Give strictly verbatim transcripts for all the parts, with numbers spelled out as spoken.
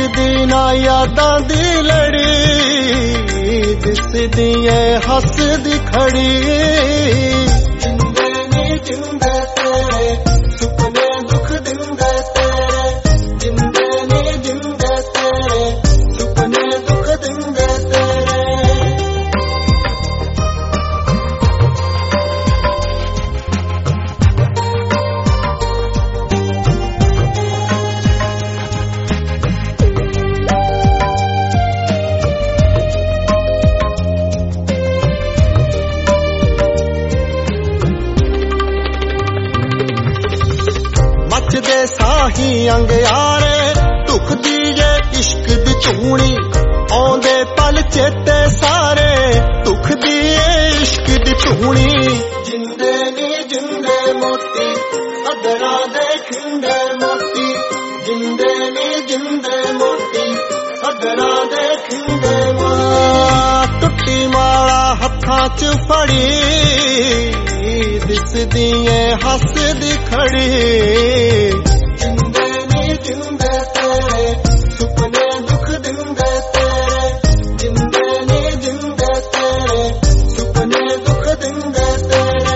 टुटदी ना यादां दी लड़ी, दिसदी ऐ हसदी खड़ी। जिंदे नी जिंदे तेरे सुपने दुख दिंदे तेरे, जिंदे नी जिंदे तेरे सुपने दुख दिंदे तेरे। मचदे साही अंग यारे धुखदी जे इश्क दी चूनी, आउंदे पल चेते सारे धुखदी ए इश्क दी चूनी। जिंदे नी जिंदे मोती अदरा दे खिंदे मोती, जिंदे नी जिंदे मोती अदरा दे खिंदे मोती। टुट्टी माला हत्थां च फड़ी, दिसदी ऐ हसदी खड़ी। जिंदे नी जिंदे तेरे सुपने दुख दिंदे तेरे, जिंदे नी जिंदे तेरे सुपने दुख दिंदे तेरे।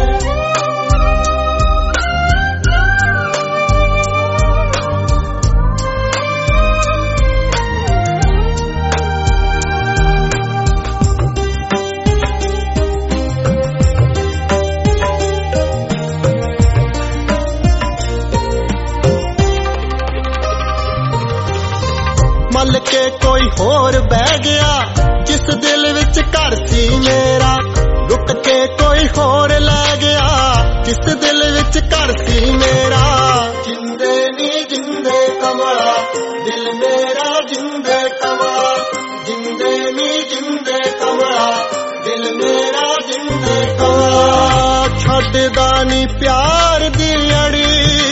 मल के कोई होर बह गया जिस दिल विच घर सी मेरा, लुट के कोई होर लै गया जिस दिल विच घर सी मेरा। जिंदे नी जिंदे कमला दिल मेरा जिंदे कमला, जिंदे नी जिंदे कमला दिल मेरा जिंदे कमला। छड्डदा नी प्यार दी अड़ी,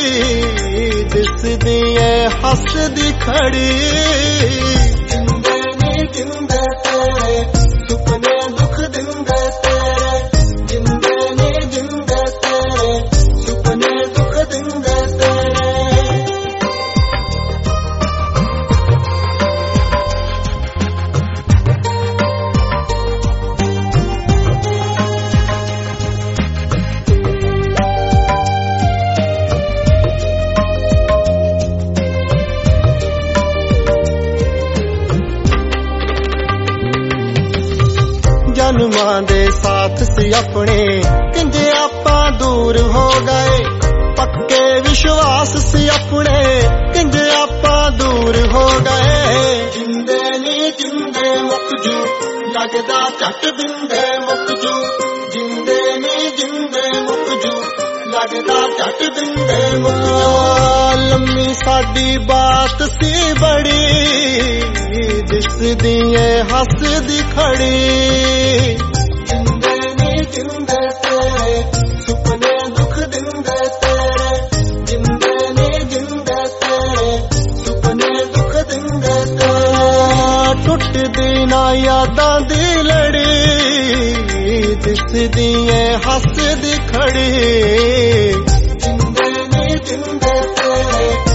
दिसदी ऐ हसदी खड़ी। जिंदे नी जिंदे तेरे सुपने दुख दिंदे तेरे, जिंदे नी जिंदे तेरे सुपने दुख दिंदे तेरे। जन्मां दे साथ सी अपने किंजे आपां दूर हो गए, पक्के विश्वास सी अपने किंजे आपां दूर हो गए। जिंदे नी जिंदे मुकजू लगदा झट बिंदे मुकजू, जिंदे नी जिंदे मुकजू लगदा झट बिंदे मुकजू। लम्मी साडी बात सी बड़ी, दिसदी ऐ हसदी खड़ी। जिंदे नी जिंदे तेरे सुपने दुख दिंदे तेरे, जिंदे नी जिंदे तेरे सुपने दुख दिंदे तेरे। टुटदी ना यादां दी लड़ी, दिसदी ऐ हसदी खड़ी। जिंदे नी जिंदे तेरे